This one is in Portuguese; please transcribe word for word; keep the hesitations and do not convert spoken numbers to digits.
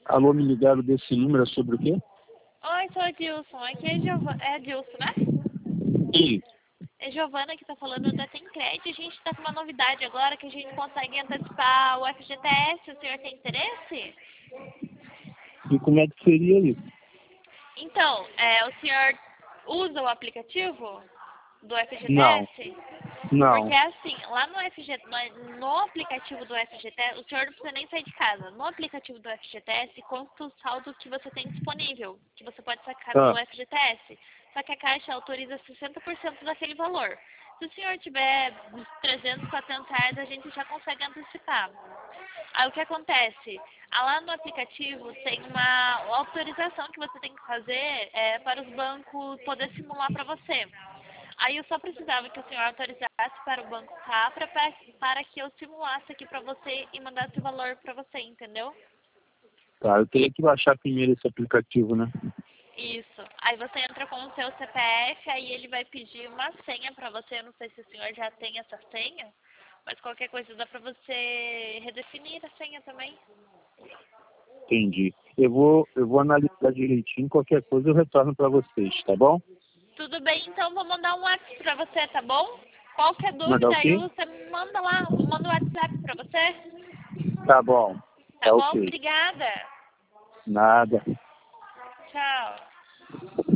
Alô, me ligaram desse número, é sobre o quê? Oi, sou a Dilson. Aqui é, Giov... é a Dilson, né? Sim. É Giovana que tá falando da Tencred. A gente tá com uma novidade agora que a gente consegue antecipar o F G T S. O senhor tem interesse? E como é que seria isso? Então, é, o senhor usa o aplicativo do Não, F G T S? não. Porque assim, lá no F G, no, no aplicativo do F G T S, o senhor não precisa nem sair de casa. No aplicativo do F G T S consta o saldo que você tem disponível, que você pode sacar Ah, do F G T S. Só que a Caixa autoriza sessenta por cento daquele valor. Se o senhor tiver uns trezentos, quatrocentos reais, a gente já consegue antecipar. Aí o que acontece? Ah, lá no aplicativo tem uma autorização que você tem que fazer é, para os bancos poder simular para você. Aí eu só precisava que o senhor autorizasse para o Banco Safra para, para que eu simulasse aqui para você e mandasse o valor para você, entendeu? tá, eu teria que baixar primeiro esse aplicativo, né? Isso. Aí você entra com o seu C P F, aí ele vai pedir uma senha para você. Eu não sei se o senhor já tem essa senha, mas qualquer coisa dá para você redefinir a senha também. Entendi. Eu vou, eu vou analisar direitinho, qualquer coisa eu retorno para vocês, tá bom? Tudo bem, então vou mandar um WhatsApp para você, tá bom? Qualquer Mandar dúvida o aí quê? você manda lá, manda o WhatsApp para você. Tá bom. Tá Tá bom? ok. Obrigada. Nada. Tchau.